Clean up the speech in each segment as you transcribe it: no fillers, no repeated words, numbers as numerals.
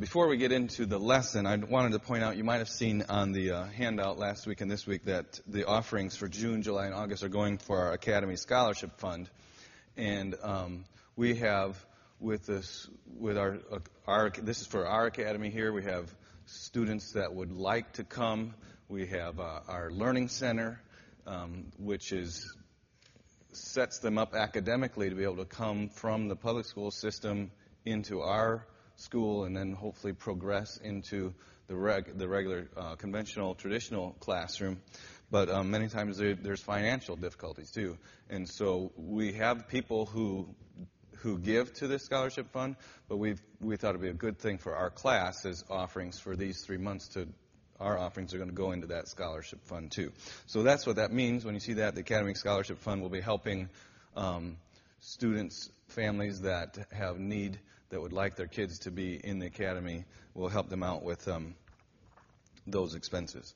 Before we get into the lesson, I wanted to point out, you might have seen on the handout last week and this week that the offerings for June, July, and August are going for our Academy Scholarship Fund. And we have this is for our academy here. We have students that would like to come. We have our Learning Center, which sets them up academically to be able to come from the public school system into our school and then hopefully progress into the regular conventional traditional classroom. But many times there's financial difficulties too, and so we have people who give to this scholarship fund, but we thought it'd be a good thing for our class as offerings for these 3 months our offerings are going to go into that scholarship fund too. So that's what that means. When you see that, the Academy Scholarship Fund will be helping students, families that have need, that would like their kids to be in the academy. Will help them out with those expenses.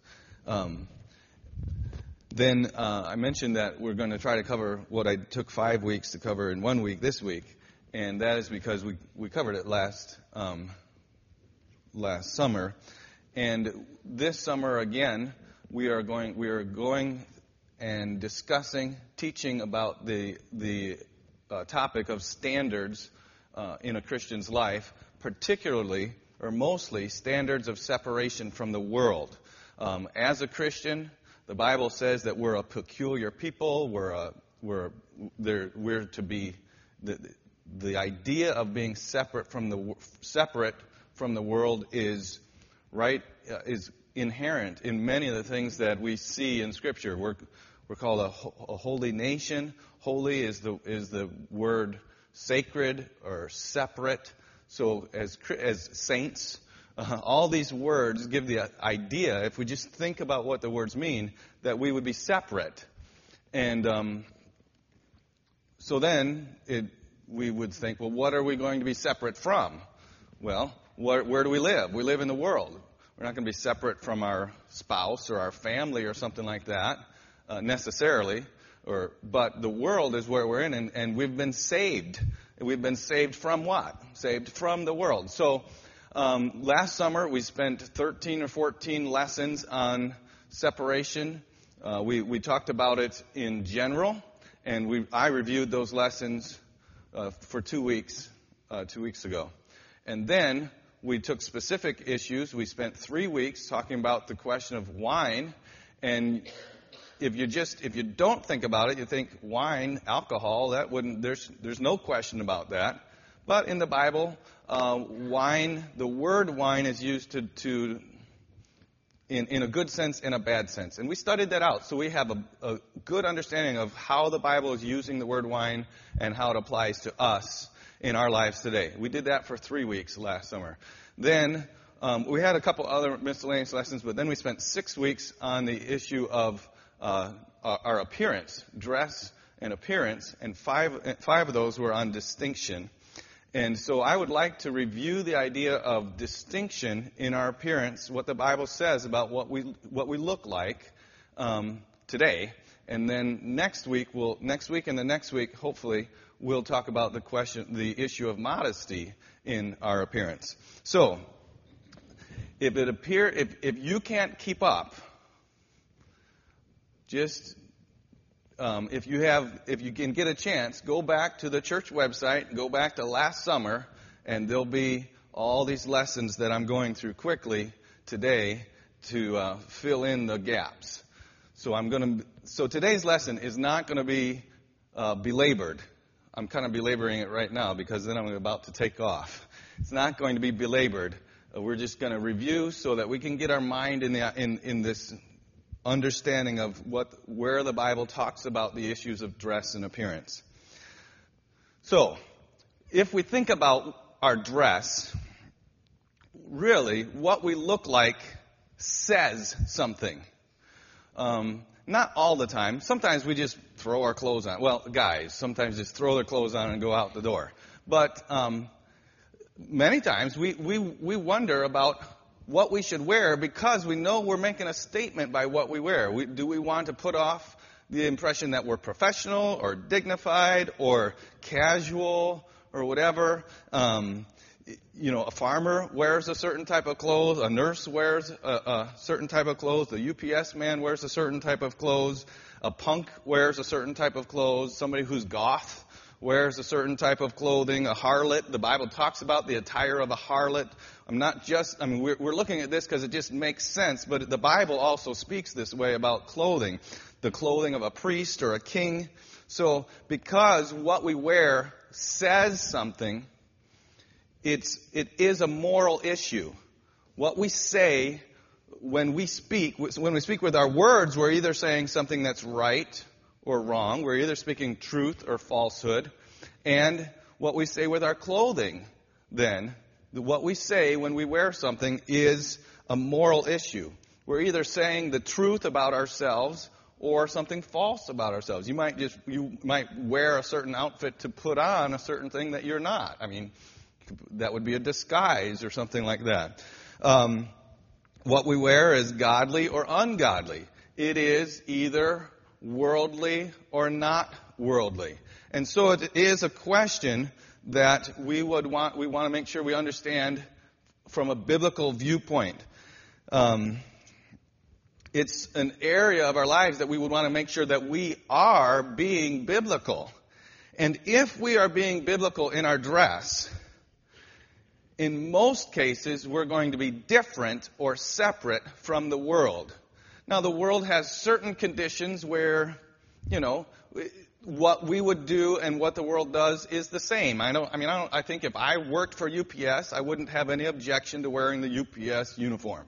Then I mentioned that we're going to try to cover what I took 5 weeks to cover in 1 week this week, and that is because we covered it last summer. And this summer again, we are going and discussing, teaching about the topic of standards in a Christian's life, particularly or mostly standards of separation from the world. As a Christian, the Bible says that we're a peculiar people. We're to be the idea of being separate from the world is inherent in many of the things that we see in Scripture. We're called a holy nation. Holy is the word sacred or separate. So as saints, all these words give the idea, if we just think about what the words mean, that we would be separate. And so then we would think, well, what are we going to be separate from? Well, where do we live? We live in the world. We're not going to be separate from our spouse or our family or something like that necessarily. But the world is where we're in, and we've been saved. We've been saved from what? Saved from the world. So last summer we spent 13 or 14 lessons on separation. We talked about it in general, and I reviewed those lessons for 2 weeks, 2 weeks ago. And then we took specific issues. We spent 3 weeks talking about the question of wine. And if you don't think about it, you think wine, alcohol, there's no question about that. But in the Bible, wine, the word wine is used in a good sense and a bad sense. And we studied that out. So we have a good understanding of how the Bible is using the word wine and how it applies to us in our lives today. We did that for 3 weeks last summer. Then we had a couple other miscellaneous lessons, but then we spent 6 weeks on the issue of our appearance, dress and appearance, and five of those were on distinction. And so I would like to review the idea of distinction in our appearance, what the Bible says about what we look like today. And then next week and the next week, hopefully, we'll talk about the issue of modesty in our appearance. So, if you can't keep up, just if you can get a chance, go back to the church website, go back to last summer, and there'll be all these lessons that I'm going through quickly today to fill in the gaps. So today's lesson is not going to be belabored. I'm kind of belaboring it right now because then I'm about to take off. It's not going to be belabored. We're just going to review so that we can get our mind in this understanding of where the Bible talks about the issues of dress and appearance. So, if we think about our dress, really, what we look like says something. Not all the time. Sometimes we just throw our clothes on. Well, guys sometimes just throw their clothes on and go out the door. But many times we wonder about what we should wear because we know we're making a statement by what we wear. Do we want to put off the impression that we're professional or dignified or casual or whatever? A farmer wears a certain type of clothes, a nurse wears a certain type of clothes, the UPS man wears a certain type of clothes, a punk wears a certain type of clothes, somebody who's goth wears a certain type of clothing, a harlot. The Bible talks about the attire of a harlot. We're looking at this because it just makes sense, but the Bible also speaks this way about clothing, the clothing of a priest or a king. So because what we wear says something, it is a moral issue. What we say when we speak with our words, we're either saying something that's right or wrong. We're either speaking truth or falsehood. And what we say with our clothing, then, what we say when we wear something is a moral issue. We're either saying the truth about ourselves or something false about ourselves. You might wear a certain outfit to put on a certain thing that you're not. That would be a disguise or something like that. What we wear is godly or ungodly. It is either worldly or not worldly. And so it is a question that we want to make sure we understand from a biblical viewpoint. It's an area of our lives that we would want to make sure that we are being biblical. And if we are being biblical in our dress, in most cases, we're going to be different or separate from the world. Now, the world has certain conditions where, what we would do and what the world does is the same. I think if I worked for UPS, I wouldn't have any objection to wearing the UPS uniform.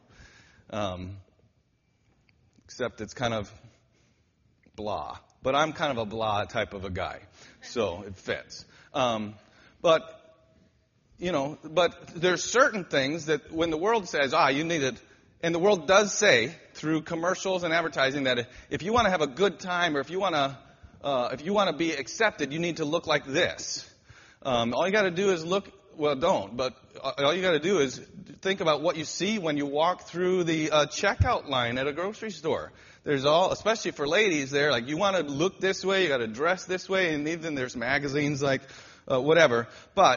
Except it's kind of blah. But I'm kind of a blah type of a guy. So it fits. But there's certain things that when the world says, you need it, and the world does say through commercials and advertising that if you want to have a good time or if you want to be accepted, you need to look like this. All you got to do is all you got to do is think about what you see when you walk through the checkout line at a grocery store. There's especially for ladies there, like you want to look this way, you got to dress this way, and even there's magazines like whatever. But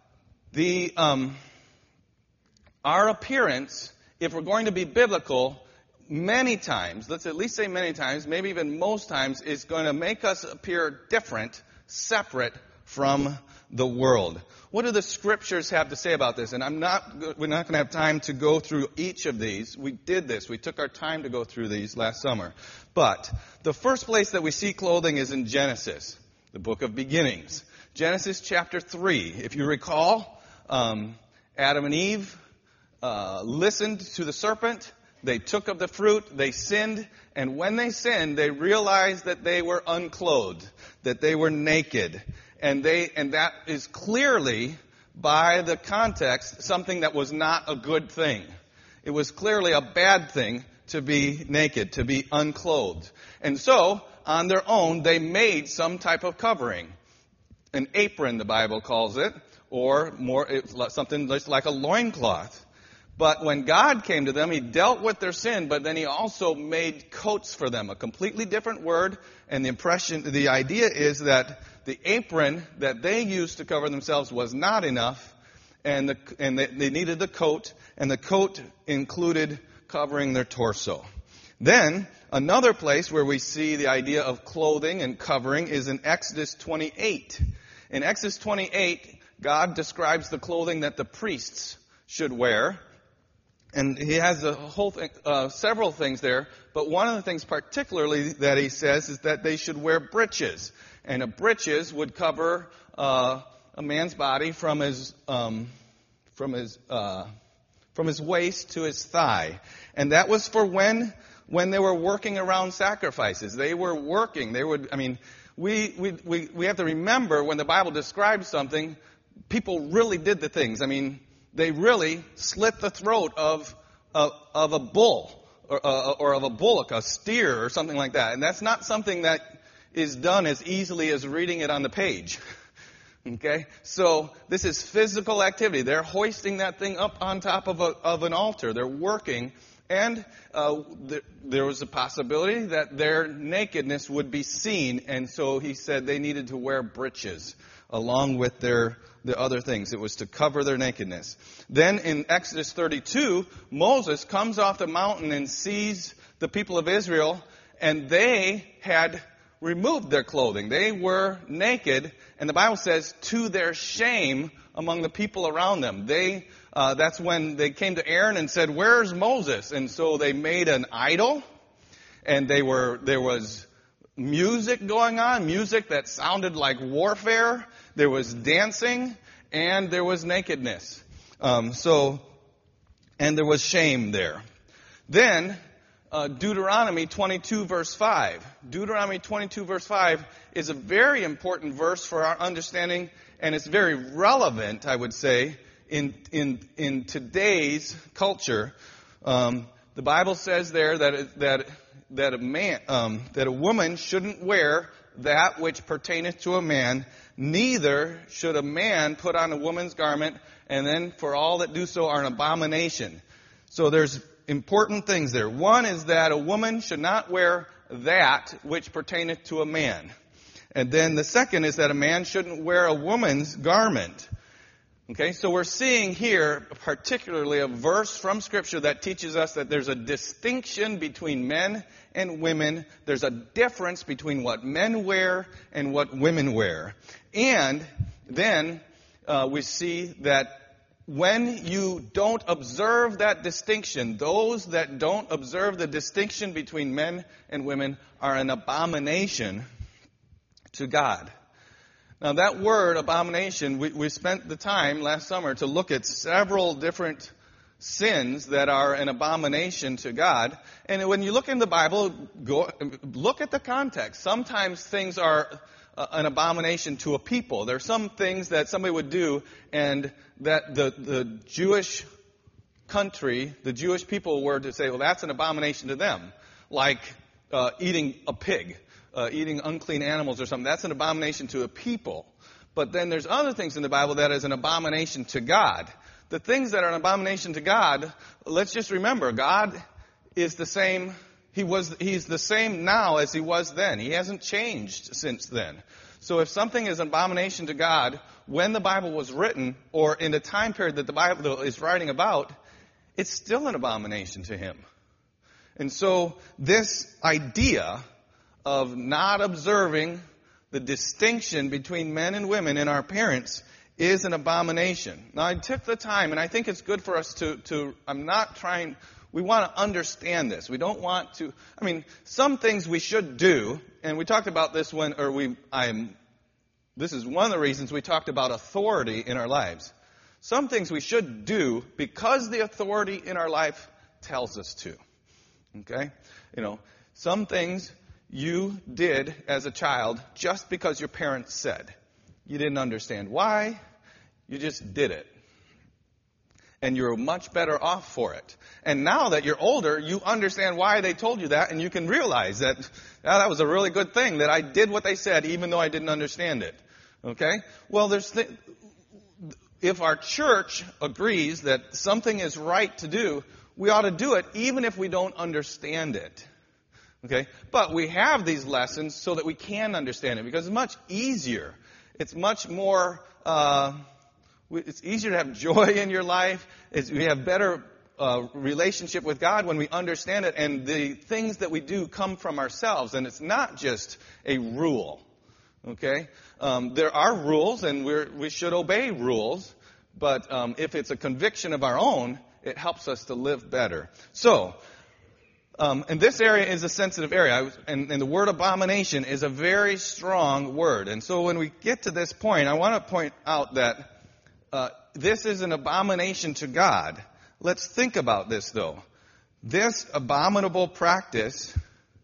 our appearance, if we're going to be biblical, many times, let's at least say many times, maybe even most times, is going to make us appear different, separate from the world. What do the scriptures have to say about this? And we're not going to have time to go through each of these. We did this. We took our time to go through these last summer. But the first place that we see clothing is in Genesis, the book of beginnings. Genesis chapter 3. If you recall, Adam and Eve listened to the serpent. They took of the fruit. They sinned. And when they sinned, they realized that they were unclothed, that they were naked. And that is clearly, by the context, something that was not a good thing. It was clearly a bad thing to be naked, to be unclothed. And so, on their own, they made some type of covering. An apron, the Bible calls it, or something just like a loincloth. But when God came to them, He dealt with their sin, but then He also made coats for them, a completely different word. And the idea is that the apron that they used to cover themselves was not enough, and they needed the coat, and the coat included covering their torso. Then, another place where we see the idea of clothing and covering is in Exodus 28. In Exodus 28, God describes the clothing that the priests should wear. And He has a whole thing, several things there, but one of the things particularly that He says is that they should wear breeches. And a breeches would cover a man's body from his waist to his thigh. And that was for when they were working around sacrifices. They were working. We have to remember when the Bible describes something, people really did the things. They really slit the throat of a bull or of a bullock, a steer or something like that. And that's not something that is done as easily as reading it on the page. Okay? So this is physical activity. They're hoisting that thing up on top of an altar. They're working. And there was a possibility that their nakedness would be seen. And so He said they needed to wear breeches. along with the other things. It was to cover their nakedness. Then in Exodus 32, Moses comes off the mountain and sees the people of Israel, and they had removed their clothing. They were naked, and the Bible says, to their shame among the people around them. That's when they came to Aaron and said, "Where's Moses?" And so they made an idol, and there was music going on, music that sounded like warfare. There was dancing, and there was nakedness. And there was shame there. Then, Deuteronomy 22 verse 5. Deuteronomy 22 verse 5 is a very important verse for our understanding, and it's very relevant, I would say, in today's culture. The Bible says there that a woman shouldn't wear that which pertaineth to a man, neither should a man put on a woman's garment, and then for all that do so are an abomination. So there's important things there. One is that a woman should not wear that which pertaineth to a man. And then the second is that a man shouldn't wear a woman's garment. Okay, so we're seeing here particularly a verse from Scripture that teaches us that there's a distinction between men and women. There's a difference between what men wear and what women wear. And then we see that when you don't observe that distinction, those that don't observe the distinction between men and women are an abomination to God. Now that word, abomination, we spent the time last summer to look at several different sins that are an abomination to God. And when you look in the Bible, look at the context. Sometimes things are an abomination to a people. There are some things that somebody would do, and that the Jewish country, the Jewish people were to say, well, that's an abomination to them. Like eating a pig, eating unclean animals or something. That's an abomination to a people. But then there's other things in the Bible that is an abomination to God. The things that are an abomination to God, let's just remember, God is the same. He's the same now as he was then. He hasn't changed since then. So if something is an abomination to God when the Bible was written, or in the time period that the Bible is writing about, it's still an abomination to him. And so this idea of not observing the distinction between men and women in our parents is an abomination. Now, I took the time, and I think it's good for us we want to understand this. We don't want to, some things we should do, and we talked about this this is one of the reasons we talked about authority in our lives. Some things we should do because the authority in our life tells us to. Okay? Some things you did as a child just because your parents said. You didn't understand why. You just did it. And you're much better off for it. And now that you're older, you understand why they told you that, and you can realize that that was a really good thing, that I did what they said even though I didn't understand it. Okay? Well, if our church agrees that something is right to do, we ought to do it even if we don't understand it. Okay? But we have these lessons so that we can understand it, because it's much easier. It's much more, it's easier to have joy in your life. We have better relationship with God when we understand it, and the things that we do come from ourselves, and it's not just a rule. Okay? There are rules, and we should obey rules, but if it's a conviction of our own, it helps us to live better. So, and this area is a sensitive area, and the word abomination is a very strong word. And so when we get to this point, I want to point out that this is an abomination to God. Let's think about this, though. This abominable practice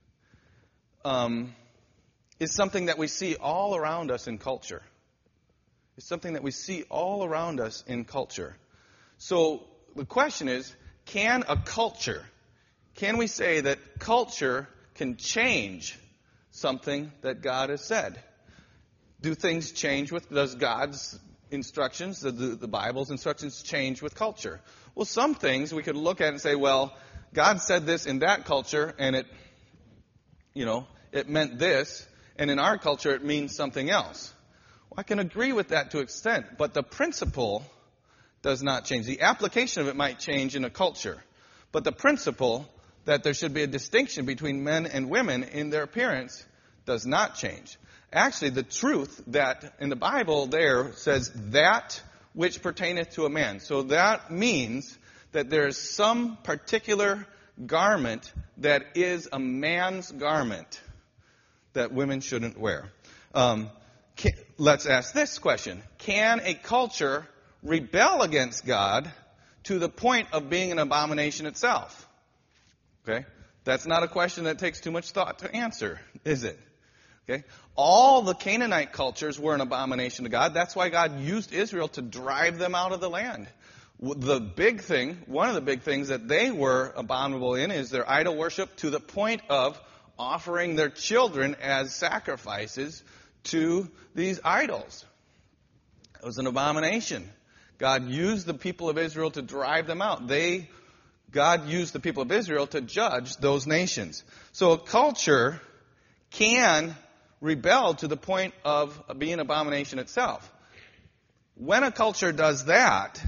is something that we see all around us in culture. It's something that we see all around us in culture. So the question is, can we say that culture can change something that God has said? Do things change does God's instructions, the Bible's instructions, change with culture? Well, some things we could look at and say, well, God said this in that culture, and it meant this, and in our culture it means something else. Well, I can agree with that to an extent, but the principle does not change. The application of it might change in a culture, but the principle that there should be a distinction between men and women in their appearance does not change. Actually, the truth that in the Bible there says that which pertaineth to a man. So that means that there is some particular garment that is a man's garment that women shouldn't wear. Let's ask this question. Can a culture rebel against God to the point of being an abomination itself? Okay? That's not a question that takes too much thought to answer, is it? Okay? All the Canaanite cultures were an abomination to God. That's why God used Israel to drive them out of the land. The big thing, one of the big things that they were abominable in is their idol worship, to the point of offering their children as sacrifices to these idols. It was an abomination. God used the people of Israel to drive them out. God used the people of Israel to judge those nations. So a culture can rebel to the point of being an abomination itself. When a culture does that,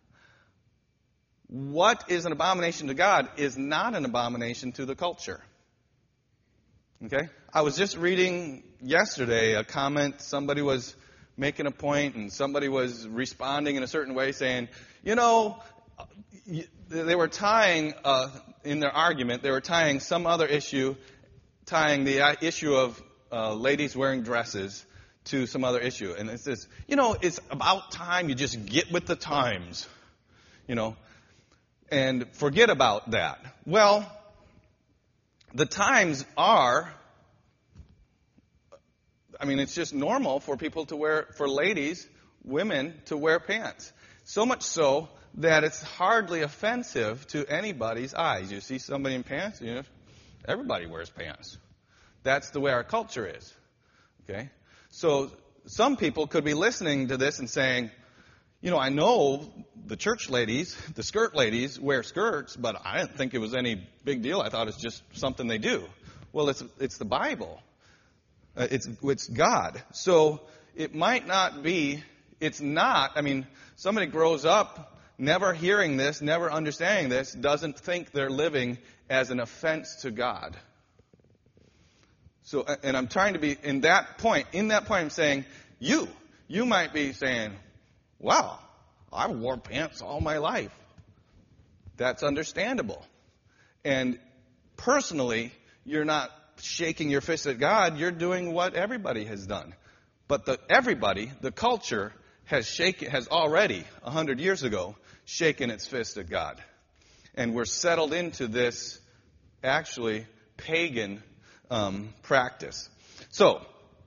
what is an abomination to God is not an abomination to the culture. Okay? I was just reading yesterday a comment. Somebody was making a point and somebody was responding in a certain way saying, they were tying, in their argument, they were tying some other issue, tying the issue of ladies wearing dresses to some other issue. And it says, it's about time you just get with the times, and forget about that. Well, the times are, it's just normal for people to wear, for ladies, women to wear pants. So much so that it's hardly offensive to anybody's eyes. You see somebody in pants, everybody wears pants. That's the way our culture is. Okay? So some people could be listening to this and saying, I know the church ladies, the skirt ladies wear skirts, but I didn't think it was any big deal. I thought it's just something they do. Well, it's the Bible. It's God. So it might not be, somebody grows up never hearing this, never understanding this, doesn't think they're living as an offense to God. So, and I'm trying to be, in that point I'm saying, you might be saying, wow, I've worn pants all my life. That's understandable. And personally, you're not shaking your fist at God, you're doing what everybody has done. But the culture has already, 100 years ago, shaken its fist at God. And we're settled into this, actually, pagan practice. So,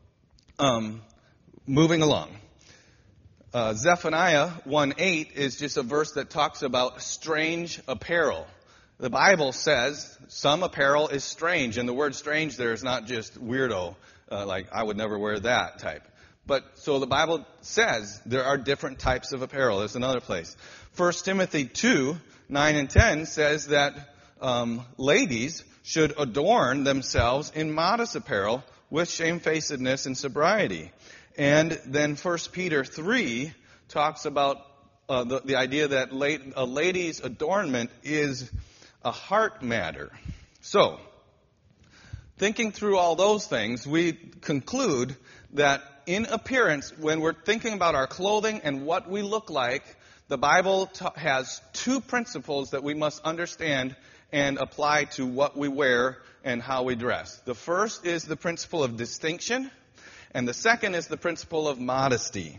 moving along. Zephaniah 1:8 is just a verse that talks about strange apparel. The Bible says some apparel is strange, and the word strange there is not just weirdo, like I would never wear that type. But so the Bible says there are different types of apparel. There's another place. 1 Timothy 2:9 and 10 says that ladies should adorn themselves in modest apparel with shamefacedness and sobriety. And then 1 Peter 3 talks about the idea that a lady's adornment is a heart matter. So, thinking through all those things, we conclude that in appearance, when we're thinking about our clothing and what we look like, the Bible has two principles that we must understand and apply to what we wear and how we dress. The first is the principle of distinction, and the second is the principle of modesty.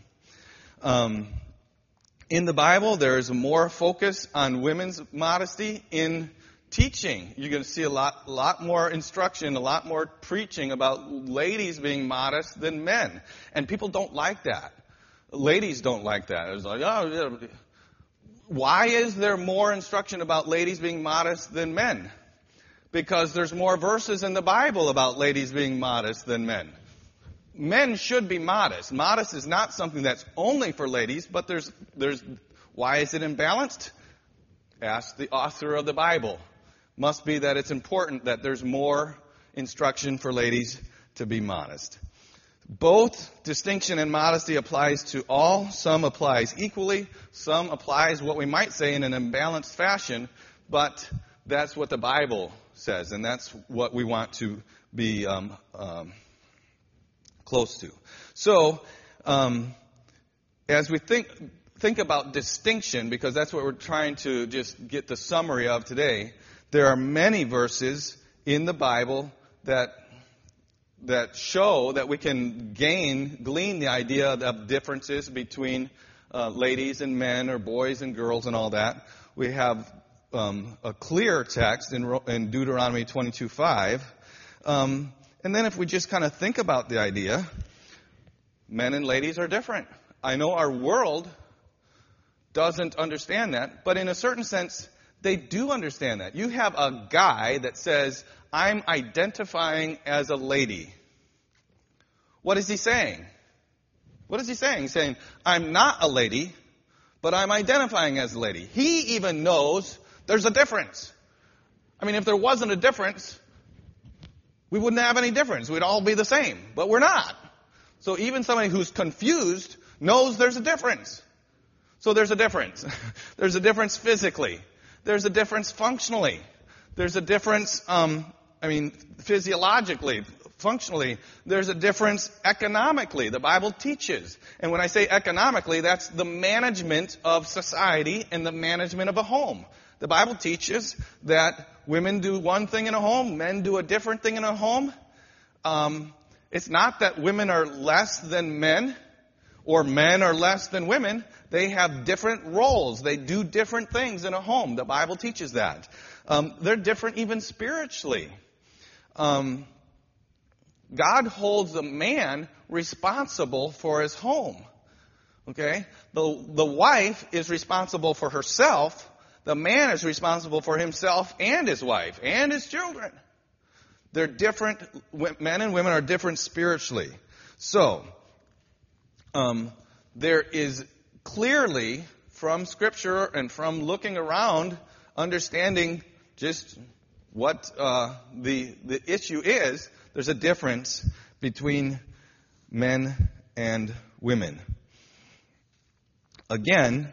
In the Bible, there is more focus on women's modesty in teaching. You're going to see a lot more instruction, a lot more preaching about ladies being modest than men. And people don't like that. Ladies don't like that. It's like, why is there more instruction about ladies being modest than men? Because there's more verses in the Bible about ladies being modest than men. Men should be modest. Modest is not something that's only for ladies, but there's why is it imbalanced? Ask the author of the Bible. Must be that it's important that there's more instruction for ladies to be modest. both distinction and modesty applies to all. Some applies equally. Some applies what we might say in an imbalanced fashion, but that's what the Bible says, and that's what we want to be close to. So, as we think about distinction, because that's what we're trying to just get the summary of today, there are many verses in the Bible that show that we can glean the idea of differences between ladies and men, or boys and girls, and all that. We have a clear text in Deuteronomy 22:5. And then if we just kind of think about the idea, men and ladies are different. I know our world doesn't understand that, but in a certain sense, they do understand that. You have a guy that says, I'm identifying as a lady. What is he saying? What is he saying? He's saying, I'm not a lady, but I'm identifying as a lady. He even knows there's a difference. I mean, if there wasn't a difference, we wouldn't have any difference. We'd all be the same, but we're not. So even somebody who's confused knows there's a difference. So there's a difference. There's a difference physically. There's a difference functionally. There's a difference, physiologically, functionally. There's a difference economically. The Bible teaches. And when I say economically, that's the management of society and the management of a home. The Bible teaches that women do one thing in a home, men do a different thing in a home. It's not that women are less than men or men are less than women. They have different roles. They do different things in a home. The Bible teaches that. They're different even spiritually. God holds a man responsible for his home. Okay? The wife is responsible for herself. The man is responsible for himself and his wife and his children. They're different. Men and women are different spiritually. So, there is clearly from Scripture and from looking around, understanding just what the issue is, there's a difference between men and women. Again,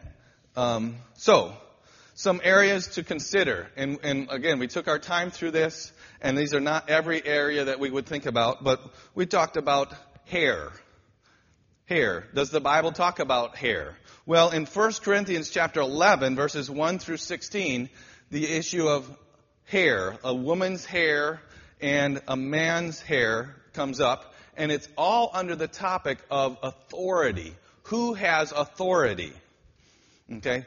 some areas to consider. And again, we took our time through this, and these are not every area that we would think about, but we talked about hair. Hair. Does the Bible talk about hair? Well, in 1 Corinthians chapter 11, verses 1 through 16, the issue of hair, a woman's hair and a man's hair comes up, and it's all under the topic of authority. Who has authority? Okay?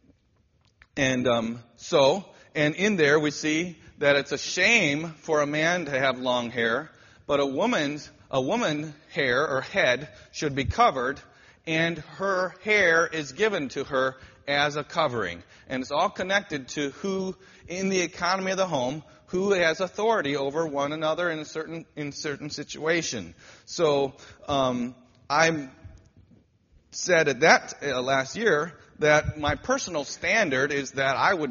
And and in there we see that it's a shame for a man to have long hair, but a woman's hair or head should be covered, and her hair is given to her as a covering. And it's all connected to who, in the economy of the home, who has authority over one another in a certain situation. So I said at that last year that my personal standard is that I would,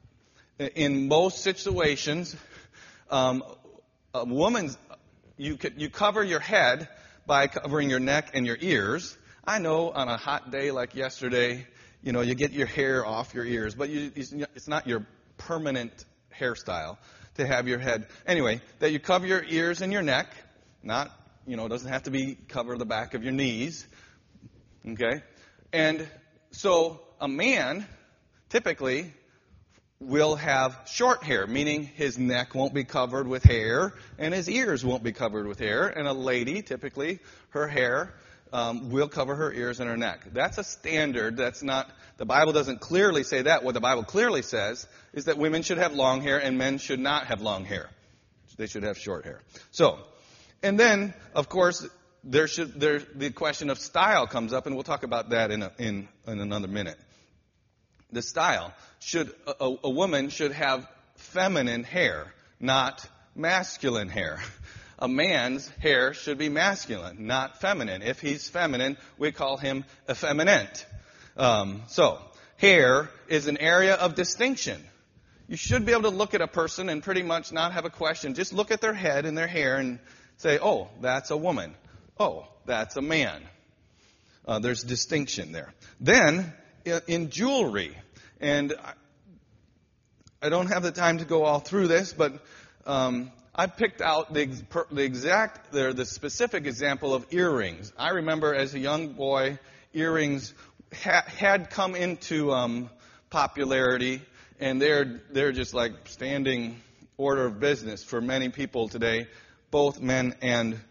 in most situations, a woman's, you cover your head by covering your neck and your ears. I know on a hot day like yesterday, you get your hair off your ears, but it's not your permanent hairstyle to have your head. Anyway, that you cover your ears and your neck, not, it doesn't have to be cover the back of your knees. Okay? And so a man typically will have short hair, meaning his neck won't be covered with hair and his ears won't be covered with hair. And a lady, typically, her hair will cover her ears and her neck. That's a standard. That's not, the Bible doesn't clearly say that. What the Bible clearly says is that women should have long hair and men should not have long hair. They should have short hair. So, and then, of course, the question of style comes up, and we'll talk about that in another minute. The style. A woman should have feminine hair, not masculine hair. A man's hair should be masculine, not feminine. If he's feminine, we call him effeminate. So, hair is an area of distinction. You should be able to look at a person and pretty much not have a question. Just look at their head and their hair and say, oh, that's a woman. oh, that's a man. There's distinction there. Then, in jewelry, and I don't have the time to go all through this, but I picked out the specific example of earrings. I remember as a young boy, earrings had come into popularity, and they're just like standing order of business for many people today, both men and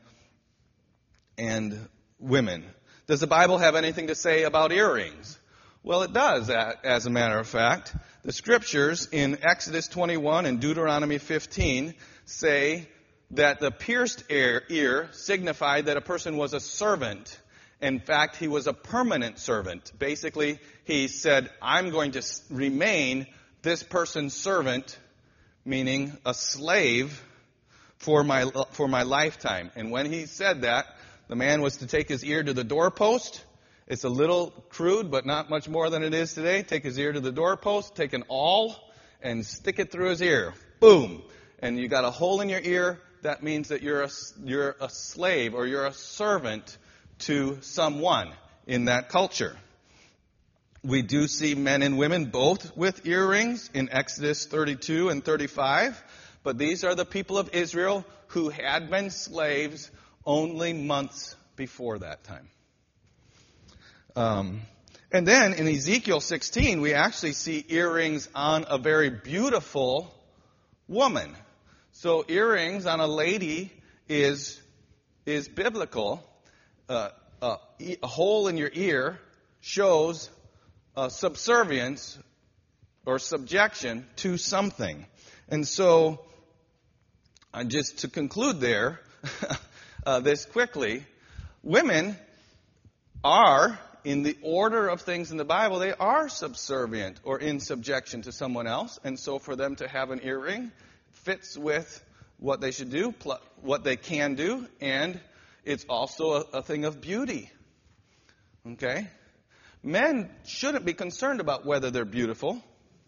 women. Does the Bible have anything to say about earrings? Well, it does, as a matter of fact. The scriptures in Exodus 21 and Deuteronomy 15 say that the pierced ear signified that a person was a servant. In fact, he was a permanent servant. Basically, he said, I'm going to remain this person's servant, meaning a slave for my lifetime. And when he said that, the man was to take his ear to the doorpost. It's a little crude, but not much more than it is today. Take his ear to the doorpost, take an awl, and stick it through his ear. Boom! And you got a hole in your ear. That means that you're a slave or you're a servant to someone in that culture. We do see men and women both with earrings in Exodus 32 and 35. But these are the people of Israel who had been slaves only months before that time. And then in Ezekiel 16, we actually see earrings on a very beautiful woman. So earrings on a lady is biblical. A hole in your ear shows subservience or subjection to something. And so, just to conclude there, this quickly, women are, in the order of things in the Bible, they are subservient or in subjection to someone else. And so for them to have an earring fits with what they should do, what they can do, and it's also a thing of beauty. Okay? Men shouldn't be concerned about whether they're beautiful.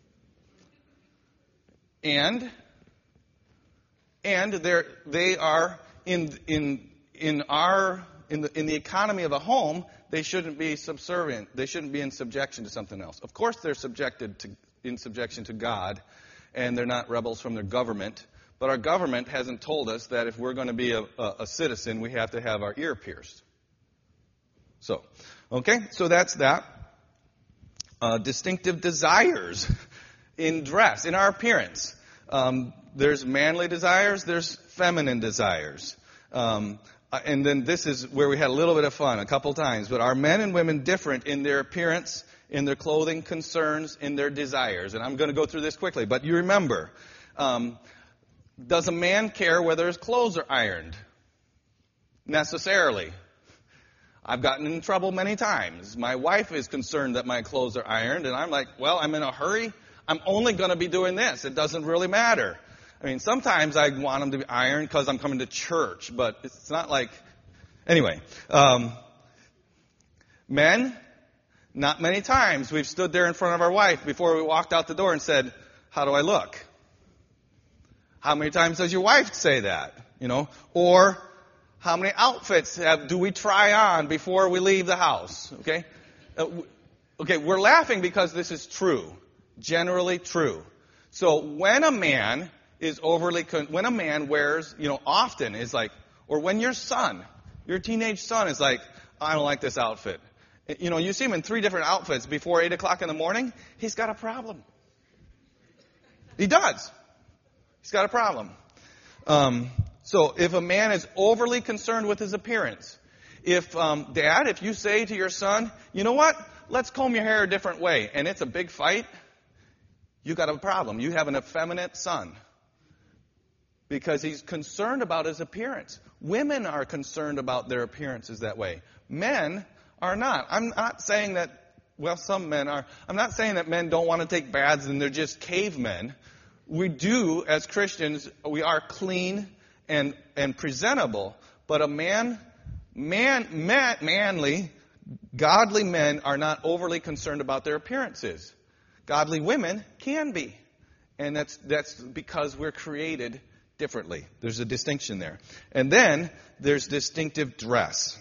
And they are in the economy of a home, they shouldn't be subservient. They shouldn't be in subjection to something else. Of course, they're in subjection to God, and they're not rebels from their government. But our government hasn't told us that if we're going to be a citizen, we have to have our ear pierced. So that's that. Distinctive desires in dress, in our appearance. There's manly desires, there's feminine desires. And then this is where we had a little bit of fun a couple times. But are men and women different in their appearance, in their clothing concerns, in their desires? And I'm going to go through this quickly. But you remember, does a man care whether his clothes are ironed? Necessarily. I've gotten in trouble many times. My wife is concerned that my clothes are ironed. And I'm like, well, I'm in a hurry. I'm only going to be doing this. It doesn't really matter. I mean, sometimes I want them to be ironed because I'm coming to church, but it's not like... Anyway, men, not many times we've stood there in front of our wife before we walked out the door and said, how do I look? How many times does your wife say that? Or how many outfits do we try on before we leave the house? Okay? We're laughing because this is true. Generally true. So when a man when a man wears, often is like, or when your teenage son is like, I don't like this outfit. You see him in 3 different outfits before 8 o'clock in the morning, he's got a problem. He does. He's got a problem. So if a man is overly concerned with his appearance, if you say to your son, you know what, let's comb your hair a different way, and it's a big fight, you got a problem. You have an effeminate son. Because he's concerned about his appearance. Women are concerned about their appearances that way. Men are not. I'm not saying that, some men are. I'm not saying that men don't want to take baths and they're just cavemen. We do, as Christians, we are clean and presentable. But manly, godly men are not overly concerned about their appearances. Godly women can be. And that's because we're created differently. There's a distinction there. And then there's distinctive dress.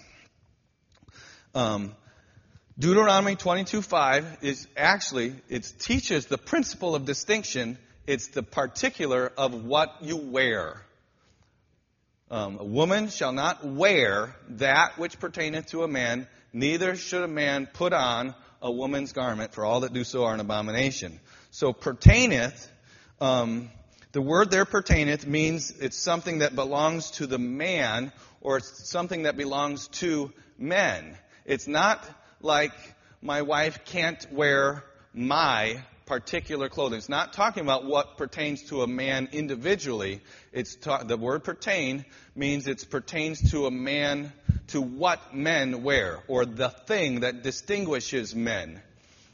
Deuteronomy 22:5 is actually, it teaches the principle of distinction. It's the particular of what you wear. A woman shall not wear that which pertaineth to a man, neither should a man put on a woman's garment, for all that do so are an abomination. So pertaineth, the word there pertaineth means it's something that belongs to the man, or it's something that belongs to men. It's not like my wife can't wear my particular clothing. It's not talking about what pertains to a man individually. The word pertain means it pertains to a man, to what men wear, or the thing that distinguishes men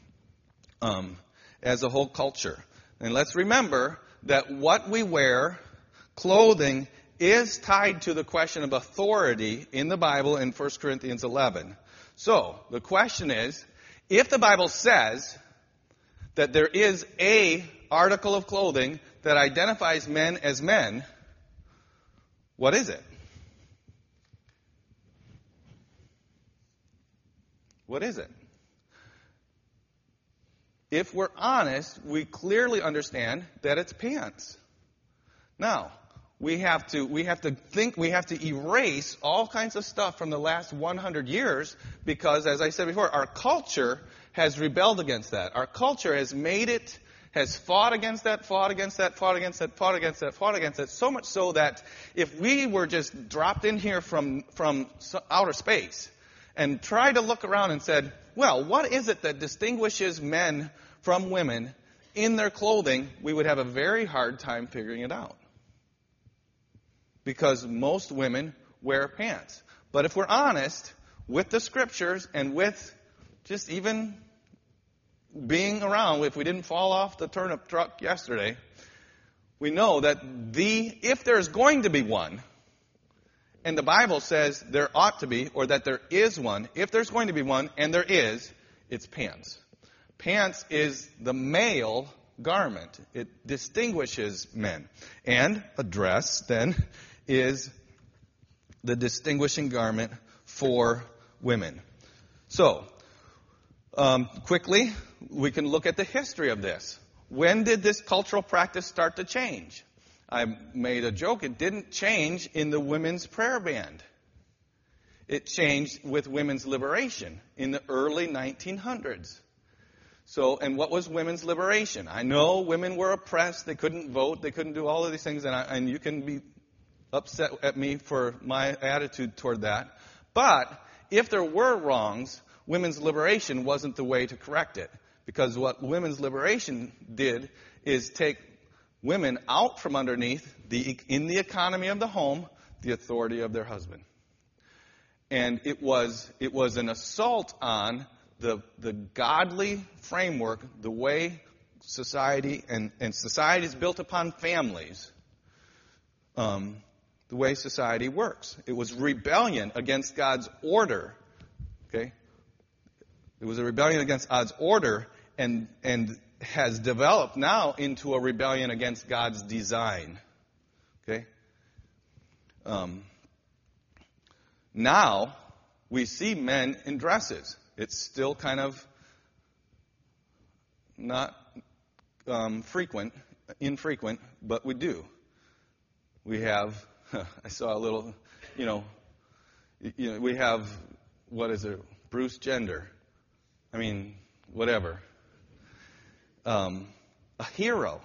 as a whole culture. And let's remember that what we wear, clothing, is tied to the question of authority in the Bible in 1 Corinthians 11. So, the question is, if the Bible says that there is a article of clothing that identifies men as men, what is it? What is it? If we're honest, we clearly understand that it's pants. Now, we have to erase all kinds of stuff from the last 100 years because, as I said before, our culture has rebelled against that. Our culture has fought against that, so much so that if we were just dropped in here from outer space and tried to look around and said, well, what is it that distinguishes men from women in their clothing, we would have a very hard time figuring it out. Because most women wear pants. But if we're honest with the scriptures and with just even being around, if we didn't fall off the turnip truck yesterday, we know that if there's going to be one, and the Bible says there ought to be, or that there is one, if there's going to be one, and there is, it's pants. Pants is the male garment. It distinguishes men. And a dress, then, is the distinguishing garment for women. So, quickly, we can look at the history of this. When did this cultural practice start to change? I made a joke. It didn't change in the women's prayer band. It changed with women's liberation in the early 1900s. So, and what was women's liberation? I know women were oppressed. They couldn't vote. They couldn't do all of these things. And you can be upset at me for my attitude toward that. But if there were wrongs, women's liberation wasn't the way to correct it. Because what women's liberation did is take women out from underneath, in the economy of the home, the authority of their husband. And it was an assault on the godly framework, the way society, and society is built upon families, the way society works. It was rebellion against God's order. Okay? It was a rebellion against God's order and has developed now into a rebellion against God's design. Okay? Now, we see men in dresses. It's still kind of not infrequent, but we do. We have, I saw a little, we have, what is it, Bruce Jenner. I mean, whatever. A hero.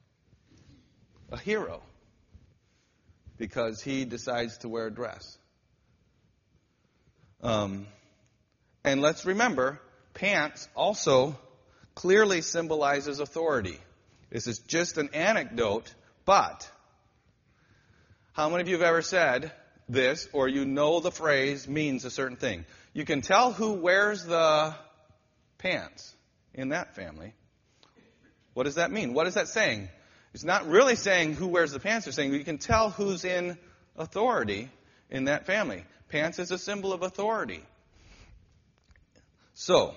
Because he decides to wear a dress. And let's remember, pants also clearly symbolizes authority. This is just an anecdote, but how many of you have ever said this, or you know the phrase means a certain thing? You can tell who wears the pants in that family. What does that mean? What is that saying? It's not really saying who wears the pants. It's saying you can tell who's in authority in that family. Pants is a symbol of authority. So,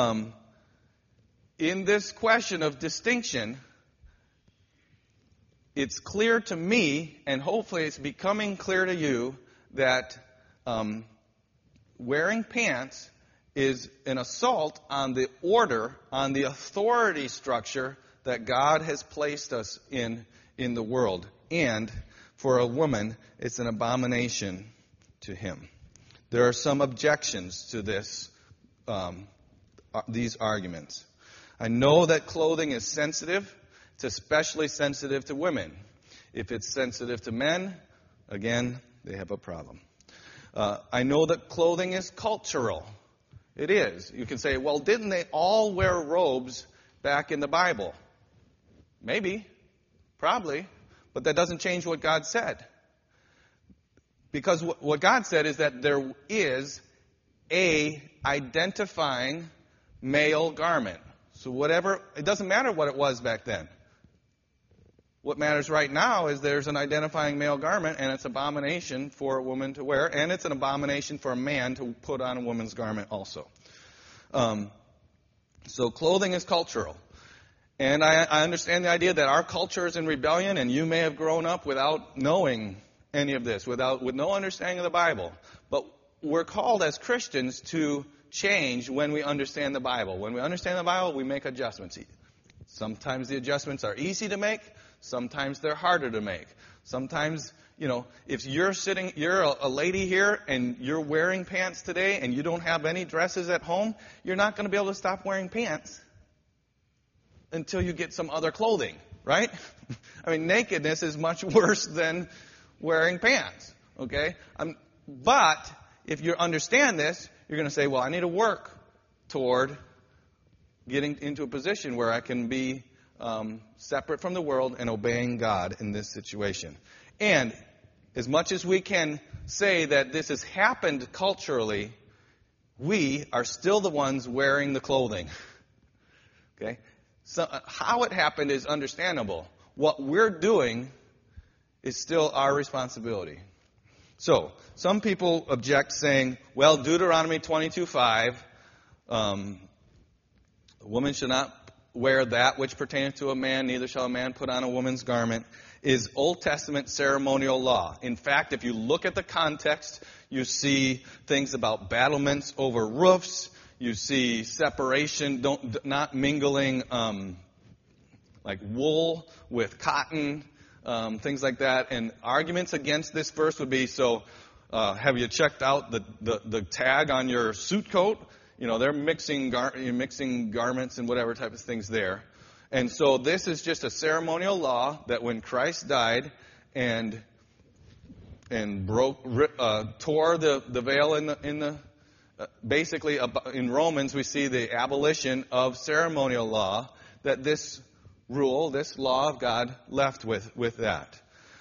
in this question of distinction, it's clear to me, and hopefully it's becoming clear to you, that wearing pants is an assault on the order, on the authority structure that God has placed us in the world. And for a woman, it's an abomination to him. There are some objections to these arguments. I know that clothing is sensitive. It's especially sensitive to women. If it's sensitive to men, again, they have a problem. I know that clothing is cultural. It is. You can say, well, didn't they all wear robes back in the Bible? Maybe. Probably. But that doesn't change what God said. Because what God said is that there is a identifying male garment. So whatever, it doesn't matter what it was back then. What matters right now is there's an identifying male garment, and it's an abomination for a woman to wear, and it's an abomination for a man to put on a woman's garment also. So clothing is cultural. And I understand the idea that our culture is in rebellion, and you may have grown up without knowing any of this, with no understanding of the Bible. But we're called as Christians to change when we understand the Bible. When we understand the Bible, we make adjustments. Sometimes the adjustments are easy to make. Sometimes they're harder to make. Sometimes, if you're a lady here and you're wearing pants today and you don't have any dresses at home, you're not going to be able to stop wearing pants until you get some other clothing, right? I mean, nakedness is much worse than wearing pants, okay? But if you understand this, you're going to say, well, I need to work toward getting into a position where I can be separate from the world and obeying God in this situation. And as much as we can say that this has happened culturally, we are still the ones wearing the clothing. Okay? So how it happened is understandable. What we're doing is still our responsibility. So, some people object saying, well, Deuteronomy 22:5, a woman should not wear that which pertaineth to a man, neither shall a man put on a woman's garment, is Old Testament ceremonial law. In fact, if you look at the context, you see things about battlements over roofs. You see separation, not mingling like wool with cotton, things like that. And arguments against this verse would be, have you checked out the tag on your suit coat? They're mixing garments and whatever type of things there. And so this is just a ceremonial law that when Christ died and tore the veil basically in Romans we see the abolition of ceremonial law, that this rule, this law of God left with that.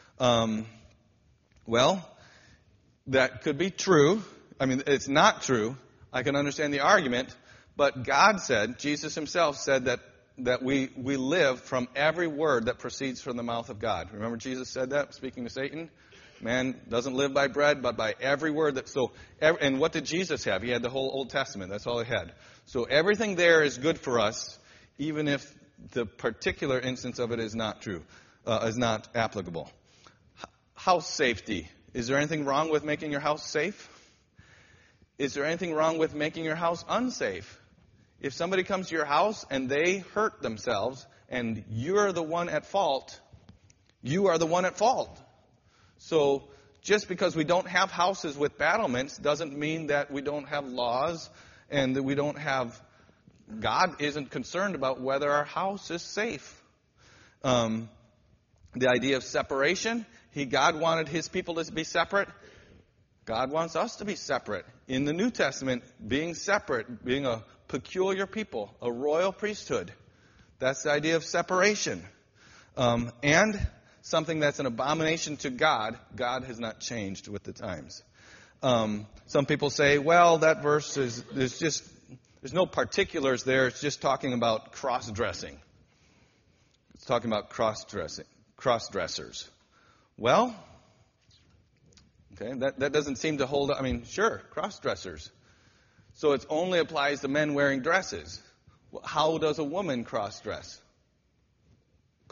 Well, that could be true. I mean, it's not true. I can understand the argument, but God said, Jesus himself said that we live from every word that proceeds from the mouth of God. Remember Jesus said that, speaking to Satan? Man doesn't live by bread, but by every word and what did Jesus have? He had the whole Old Testament. That's all he had. So everything there is good for us, even if the particular instance of it is not true, is not applicable. House safety. Is there anything wrong with making your house safe? Is there anything wrong with making your house unsafe? If somebody comes to your house and they hurt themselves and you're the one at fault, you are the one at fault. So just because we don't have houses with battlements doesn't mean that we don't have laws and that we don't have... God isn't concerned about whether our house is safe. The idea of separation, God wanted his people to be separate. God wants us to be separate. In the New Testament, being separate, being a peculiar people, a royal priesthood. That's the idea of separation. And something that's an abomination to God, God has not changed with the times. Some people say, well, that verse there's no particulars there. It's just talking about cross-dressing. It's talking about cross-dressers. Well, okay, that doesn't seem to hold up. I mean, sure, cross-dressers. So it only applies to men wearing dresses. How does a woman cross-dress?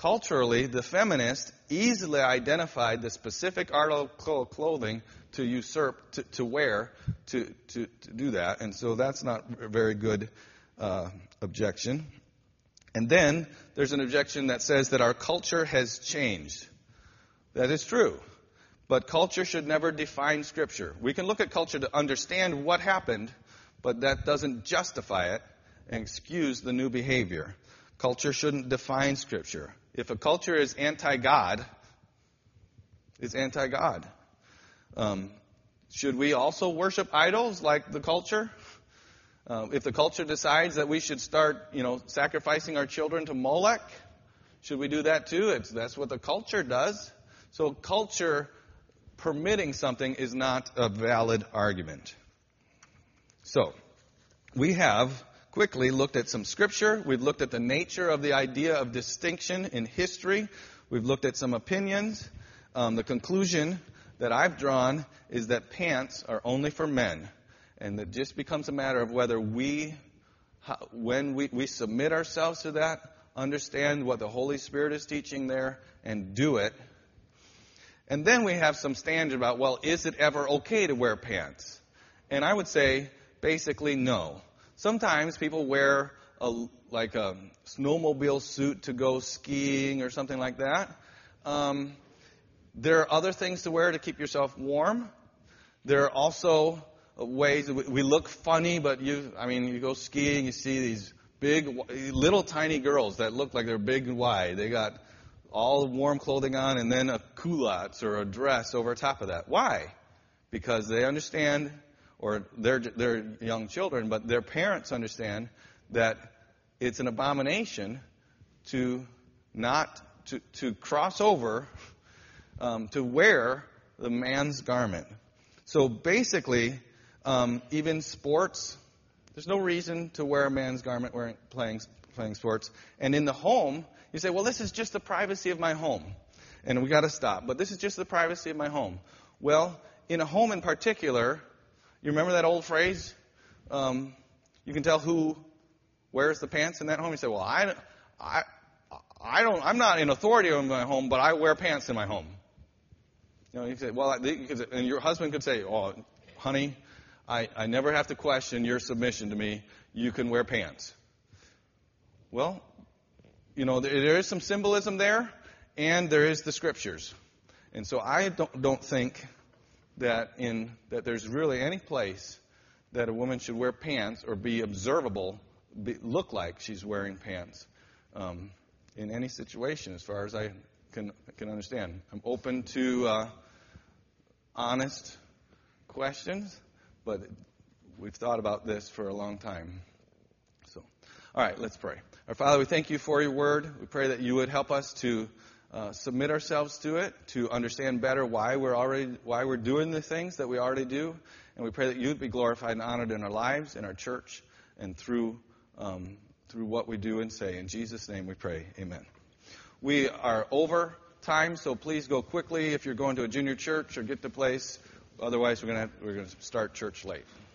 culturally, the feminist easily identified the specific article of clothing to usurp, to wear, to do that. And so that's not a very good objection. And then there's an objection that says that our culture has changed. That is true. But culture should never define Scripture. We can look at culture to understand what happened, but that doesn't justify it and excuse the new behavior. Culture shouldn't define Scripture. If a culture is anti-God, it's anti-God. Should we also worship idols like the culture? If the culture decides that we should start, sacrificing our children to Molech, should we do that too? That's what the culture does. So culture permitting something is not a valid argument. So, we have quickly looked at some scripture. We've looked at the nature of the idea of distinction in history. We've looked at some opinions. The conclusion that I've drawn is that pants are only for men. And it just becomes a matter of whether when we submit ourselves to that, understand what the Holy Spirit is teaching there, and do it. And then we have some standards about, well, is it ever okay to wear pants? And I would say, basically, no. Sometimes people wear a snowmobile suit to go skiing or something like that. There are other things to wear to keep yourself warm. There are also ways we look funny, but you go skiing, you see these big, little tiny girls that look like they're big and wide. They got all warm clothing on and then a culottes or a dress over top of that. Why? Because they understand, or they're young children, but their parents understand that it's an abomination to cross over, to wear the man's garment. So basically, even sports, there's no reason to wear a man's garment playing sports. And in the home, you say, well, this is just the privacy of my home. And we got to stop. But this is just the privacy of my home. Well, in a home in particular, you remember that old phrase? You can tell who wears the pants in that home. You say, well, I'm not in authority in my home, but I wear pants in my home. You say, well, and your husband could say, oh, honey, I never have to question your submission to me. You can wear pants. Well, there is some symbolism there, and there is the scriptures. And so I don't think that there's really any place that a woman should wear pants or be observable, look like she's wearing pants in any situation, as far as I can understand. I'm open to honest questions, but we've thought about this for a long time. So, all right, let's pray. Our Father, we thank you for your word. We pray that you would help us to submit ourselves to it, to understand better why we're doing the things that we already do. And we pray that you would be glorified and honored in our lives, in our church, and through what we do and say. In Jesus' name we pray. Amen. We are over time, so please go quickly if you're going to a junior church or get to place. Otherwise, we're going to start church late.